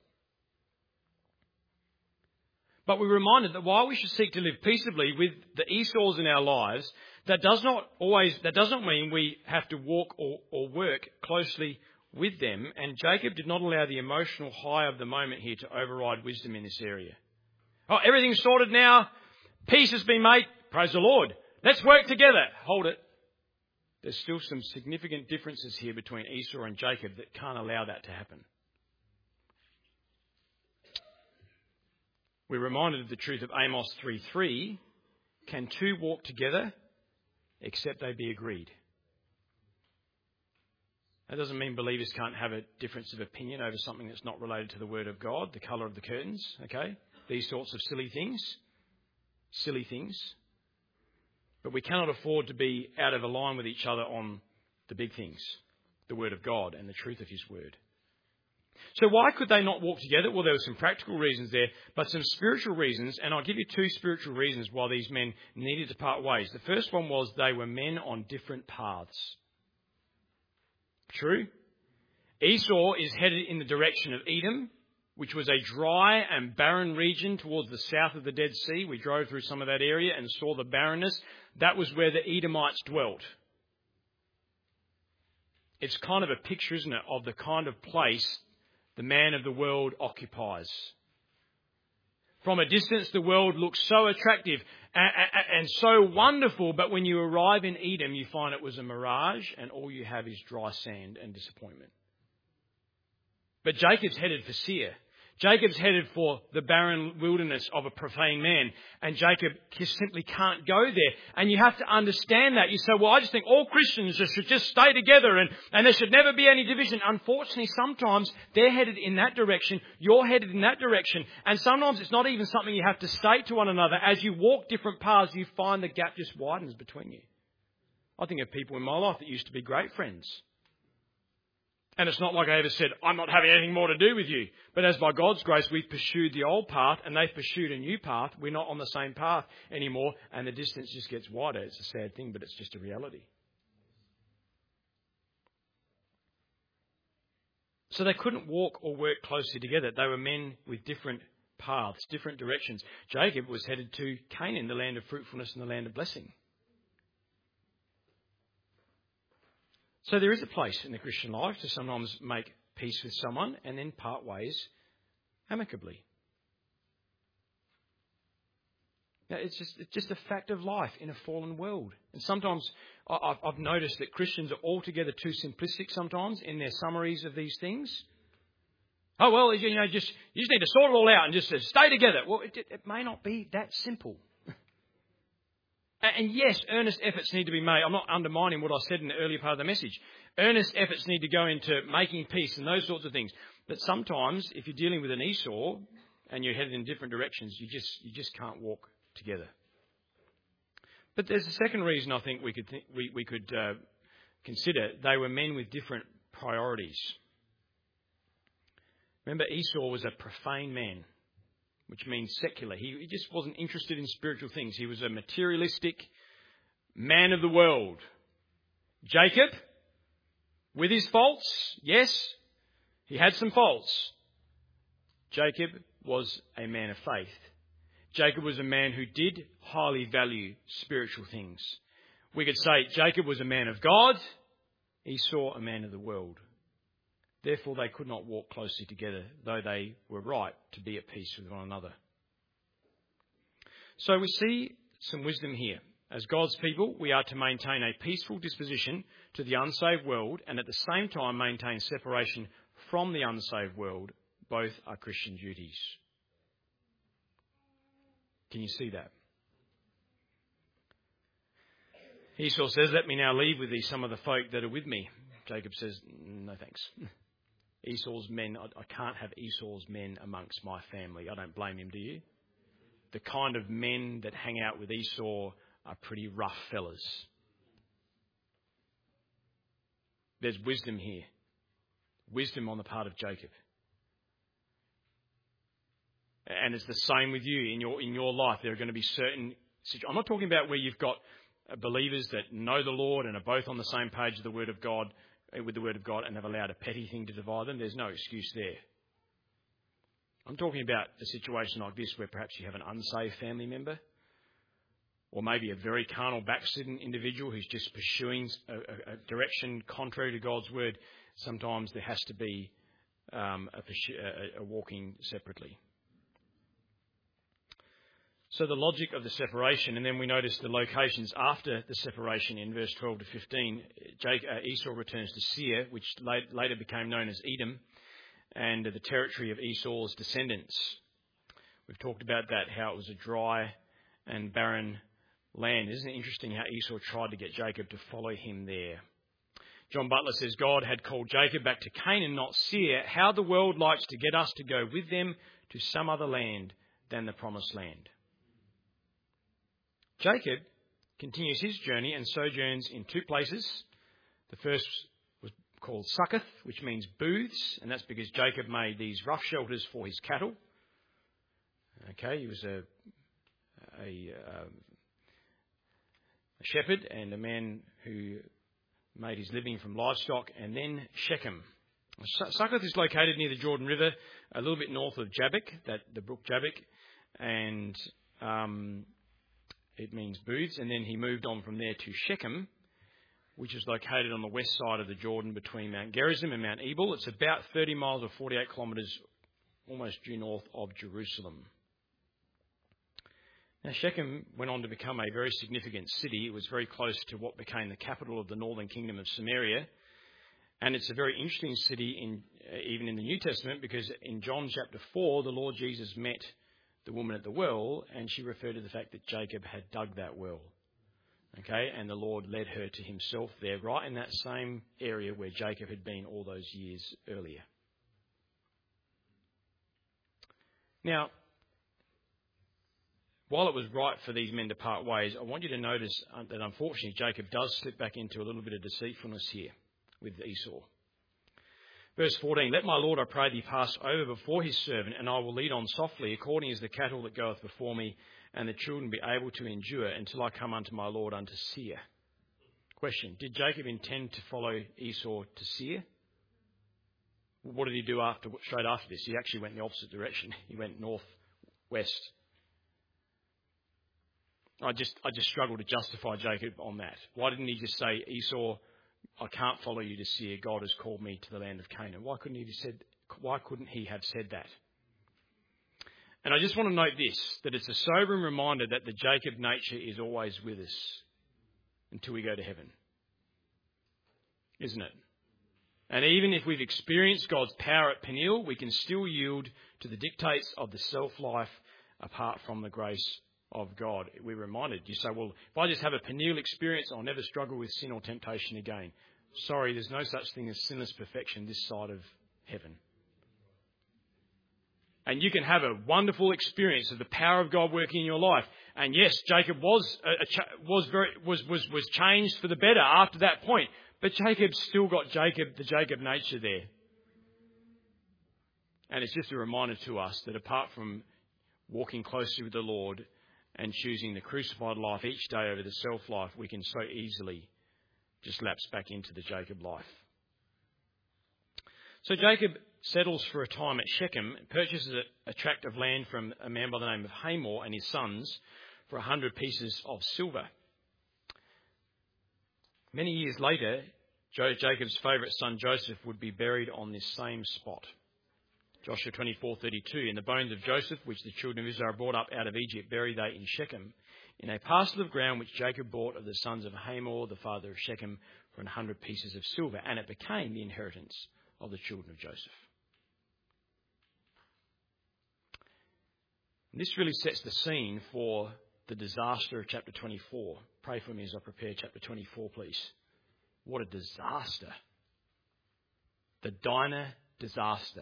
A: But we're reminded that while we should seek to live peaceably with the Esau's in our lives, that does not mean we have to walk or work closely with them. And Jacob did not allow the emotional high of the moment here to override wisdom in this area. Oh, everything's sorted now. Peace has been made. Praise the Lord. Let's work together. Hold it. There's still some significant differences here between Esau and Jacob that can't allow that to happen. We're reminded of the truth of Amos 3:3. Can two walk together except they be agreed? That doesn't mean believers can't have a difference of opinion over something that's not related to the Word of God, the colour of the curtains, okay? These sorts of silly things. But we cannot afford to be out of a line with each other on the big things, the Word of God and the truth of His Word. So why could they not walk together? Well, there were some practical reasons there, but some spiritual reasons, and I'll give you two spiritual reasons why these men needed to part ways. The first one was they were men on different paths. True? Esau is headed in the direction of Edom, which was a dry and barren region towards the south of the Dead Sea. We drove through some of that area and saw the barrenness. That was where the Edomites dwelt. It's kind of a picture, isn't it, of the kind of place the man of the world occupies. From a distance, the world looks so attractive and so wonderful, but when you arrive in Edom, you find it was a mirage and all you have is dry sand and disappointment. But Jacob's headed for Seir. Jacob's headed for the barren wilderness of a profane man, and Jacob just simply can't go there. And you have to understand that. You say, well, I just think all Christians should just stay together and there should never be any division. Unfortunately, sometimes they're headed in that direction, you're headed in that direction, and sometimes it's not even something you have to state to one another. As you walk different paths, you find the gap just widens between you. I think of people in my life that used to be great friends. And it's not like I ever said, I'm not having anything more to do with you. But as by God's grace, we've pursued the old path and they've pursued a new path. We're not on the same path anymore and the distance just gets wider. It's a sad thing, but it's just a reality. So they couldn't walk or work closely together. They were men with different paths, different directions. Jacob was headed to Canaan, the land of fruitfulness and the land of blessing. So there is a place in the Christian life to sometimes make peace with someone and then part ways amicably. Now, it's just a fact of life in a fallen world. And sometimes I've noticed that Christians are altogether too simplistic sometimes in their summaries of these things. Oh, well, you just need to sort it all out and just stay together. Well, it may not be that simple. And yes, earnest efforts need to be made. I'm not undermining what I said in the earlier part of the message. Earnest efforts need to go into making peace and those sorts of things. But sometimes, if you're dealing with an Esau and you're headed in different directions, you just can't walk together. But there's a second reason I think we could consider. They were men with different priorities. Remember, Esau was a profane man, which means secular. He just wasn't interested in spiritual things. He was a materialistic man of the world. Jacob, with his faults, yes, he had some faults. Jacob was a man of faith. Jacob was a man who did highly value spiritual things. We could say Jacob was a man of God, Esau a man of the world. Therefore, they could not walk closely together, though they were right to be at peace with one another. So we see some wisdom here. As God's people, we are to maintain a peaceful disposition to the unsaved world and at the same time maintain separation from the unsaved world. Both are Christian duties. Can you see that? Esau says, "Let me now leave with thee some of the folk that are with me." Jacob says, "No thanks." Esau's men, I can't have Esau's men amongst my family. I don't blame him, do you? The kind of men that hang out with Esau are pretty rough fellas. There's wisdom here. Wisdom on the part of Jacob. And it's the same with you in your life. There are going to be certain situations. I'm not talking about where you've got believers that know the Lord and are both on the same page of the Word of God, with the Word of God, and have allowed a petty thing to divide them. There's no excuse there. I'm talking about a situation like this where perhaps you have an unsaved family member, or maybe a very carnal, backslidden individual who's just pursuing a direction contrary to God's Word. Sometimes there has to be a walking separately. So the logic of the separation, and then we notice the locations after the separation in verse 12 to 15. Esau returns to Seir, which later became known as Edom, and the territory of Esau's descendants. We've talked about that, how it was a dry and barren land. Isn't it interesting how Esau tried to get Jacob to follow him there? John Butler says God had called Jacob back to Canaan, not Seir. How the world likes to get us to go with them to some other land than the promised land. Jacob continues his journey and sojourns in two places. The first was called Succoth, which means booths, and that's because Jacob made these rough shelters for his cattle. Okay, he was a shepherd and a man who made his living from livestock. And then Shechem. Succoth is located near the Jordan River, a little bit north of Jabbok, the brook Jabbok, and it means booths. And then he moved on from there to Shechem, which is located on the west side of the Jordan between Mount Gerizim and Mount Ebal. It's about 30 miles or 48 kilometres, almost due north of Jerusalem. Now, Shechem went on to become a very significant city. It was very close to what became the capital of the northern kingdom of Samaria. And it's a very interesting city, even in the New Testament, because in John chapter 4, the Lord Jesus met the woman at the well, and she referred to the fact that Jacob had dug that well. Okay, and the Lord led her to himself there, right in that same area where Jacob had been all those years earlier. Now, while it was right for these men to part ways, I want you to notice that unfortunately Jacob does slip back into a little bit of deceitfulness here with Esau. Verse 14, "Let my Lord, I pray thee, pass over before his servant, and I will lead on softly, according as the cattle that goeth before me, and the children be able to endure until I come unto my Lord unto Seir." Question, did Jacob intend to follow Esau to Seir? What did he do straight after this? He actually went in the opposite direction. He went north-west. I just struggle to justify Jacob on that. Why didn't he just say, Esau, I can't follow you to Seir. God has called me to the land of Canaan. Why couldn't he have said that? And I just want to note this, that it's a sobering reminder that the Jacob nature is always with us until we go to heaven. Isn't it? And even if we've experienced God's power at Peniel, we can still yield to the dictates of the self-life apart from the grace of God. We're reminded. You say, well, if I just have a Peniel experience, I'll never struggle with sin or temptation again. Sorry, there's no such thing as sinless perfection this side of heaven. And you can have a wonderful experience of the power of God working in your life. And yes, Jacob was changed for the better after that point. But Jacob's still got the Jacob nature there. And it's just a reminder to us that apart from walking closely with the Lord and choosing the crucified life each day over the self-life, we can so easily just lapse back into the Jacob life. So Jacob settles for a time at Shechem, purchases a tract of land from a man by the name of Hamor and his sons for 100 pieces of silver. Many years later, Jacob's favourite son Joseph would be buried on this same spot. Joshua 24:32, and the bones of Joseph, which the children of Israel brought up out of Egypt, buried they in Shechem, in a parcel of ground which Jacob bought of the sons of Hamor, the father of Shechem, for 100 pieces of silver, and it became the inheritance of the children of Joseph. And this really sets the scene for the disaster of chapter 24. Pray for me as I prepare chapter 24, please. What a disaster. The Dinah disaster.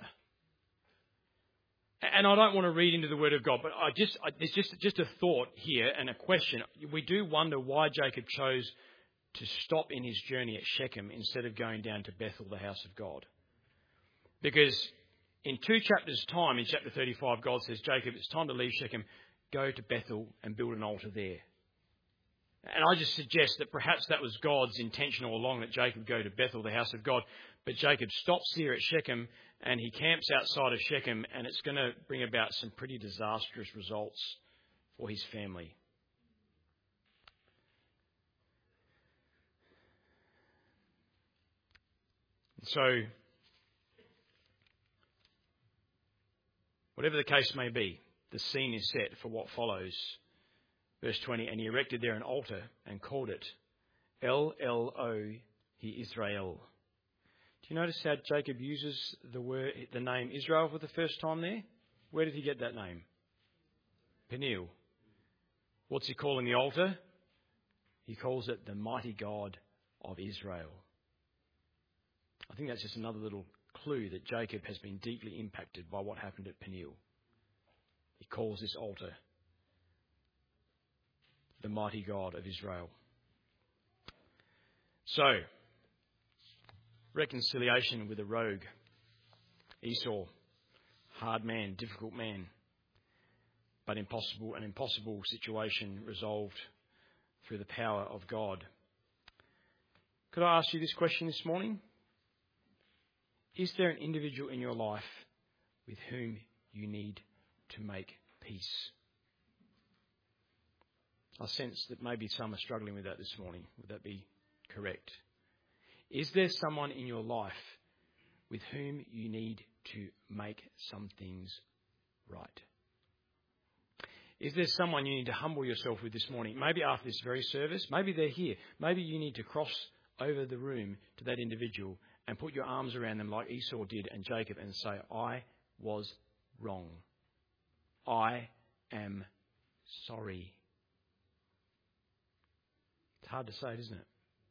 A: And I don't want to read into the Word of God, but it's just a thought here and a question. We do wonder why Jacob chose to stop in his journey at Shechem instead of going down to Bethel, the house of God. Because in 2 chapters' time, in chapter 35, God says, Jacob, it's time to leave Shechem, go to Bethel and build an altar there. And I just suggest that perhaps that was God's intention all along, that Jacob go to Bethel, the house of God. But Jacob stops here at Shechem and he camps outside of Shechem, and it's going to bring about some pretty disastrous results for his family. So, whatever the case may be, the scene is set for what follows. Verse 20, and he erected there an altar and called it El-El-O-He Israel. Do you notice how Jacob uses the name Israel for the first time there? Where did he get that name? Peniel. What's he calling the altar? He calls it the mighty God of Israel. I think that's just another little clue that Jacob has been deeply impacted by what happened at Peniel. He calls this altar the mighty God of Israel. So, reconciliation with a rogue. Esau, hard man, difficult man, but an impossible situation resolved through the power of God. Could I ask you this question this morning? Is there an individual in your life with whom you need to make peace? I sense that maybe some are struggling with that this morning. Would that be correct? Is there someone in your life with whom you need to make some things right? Is there someone you need to humble yourself with this morning? Maybe after this very service, maybe they're here. Maybe you need to cross over the room to that individual and put your arms around them like Esau did and Jacob and say, I was wrong. I am sorry. It's hard to say, isn't it?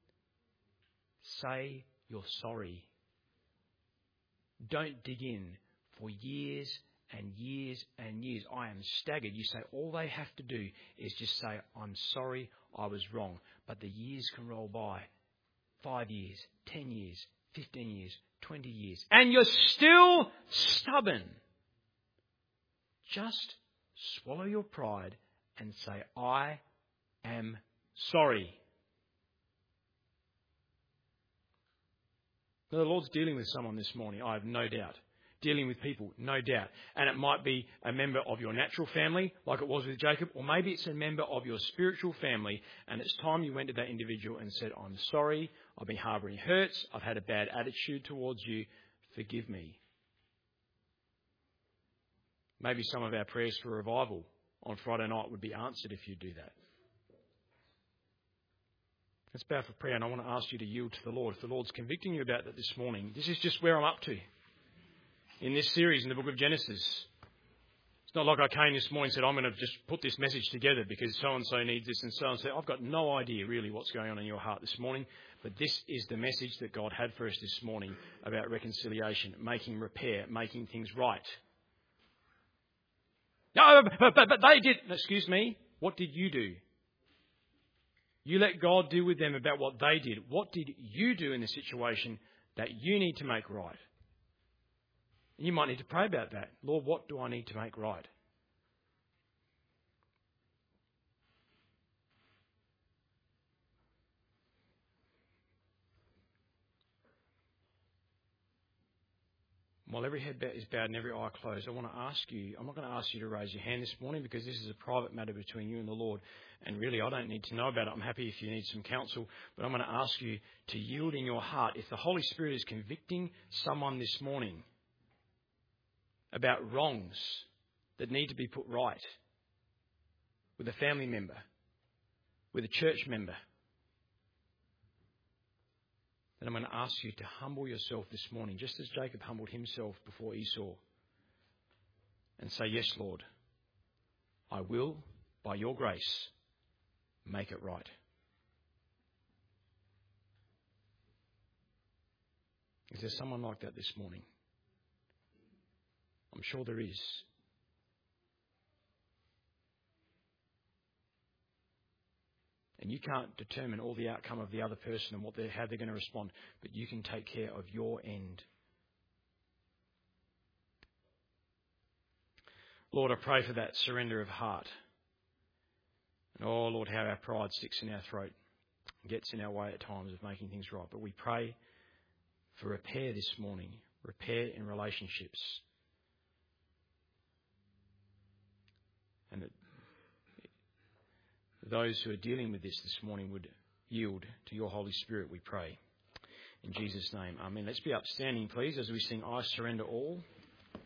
A: Say you're sorry. Don't dig in for years and years and years. I am staggered. You say all they have to do is just say, I'm sorry, I was wrong. But the years can roll by. 5 years, 10 years, 15 years, 20 years. And you're still stubborn. Just swallow your pride and say, I am sorry. Now, the Lord's dealing with someone this morning, I have no doubt. Dealing with people, no doubt. And it might be a member of your natural family, like it was with Jacob, or maybe it's a member of your spiritual family, and it's time you went to that individual and said, I'm sorry, I've been harbouring hurts, I've had a bad attitude towards you, forgive me. Maybe some of our prayers for revival on Friday night would be answered if you do that. Let's bow for prayer, and I want to ask you to yield to the Lord. If the Lord's convicting you about that this morning, this is just where I'm up to in this series in the book of Genesis. It's not like I came this morning and said, I'm going to just put this message together because so-and-so needs this and so-and-so. I've got no idea really what's going on in your heart this morning, but this is the message that God had for us this morning about reconciliation, making repair, making things right. No, but they did. Excuse me. What did you do? You let God deal with them about what they did. What did you do in the situation that you need to make right? And you might need to pray about that. Lord, what do I need to make right? While every head is bowed and every eye closed, I want to ask you, I'm not going to ask you to raise your hand this morning because this is a private matter between you and the Lord. And really, I don't need to know about it. I'm happy if you need some counsel. But I'm going to ask you to yield in your heart. If the Holy Spirit is convicting someone this morning about wrongs that need to be put right with a family member, with a church member, then I'm going to ask you to humble yourself this morning, just as Jacob humbled himself before Esau, and say, yes, Lord, I will, by your grace, make it right. Is there someone like that this morning? I'm sure there is. And you can't determine all the outcome of the other person and how they're going to respond, but you can take care of your end. Lord, I pray for that surrender of heart. And oh, Lord, how our pride sticks in our throat and gets in our way at times of making things right. But we pray for repair this morning, repair in relationships. And that those who are dealing with this morning would yield to your Holy Spirit, we pray. In Jesus' name, amen. Let's be upstanding, please, as we sing, I Surrender All.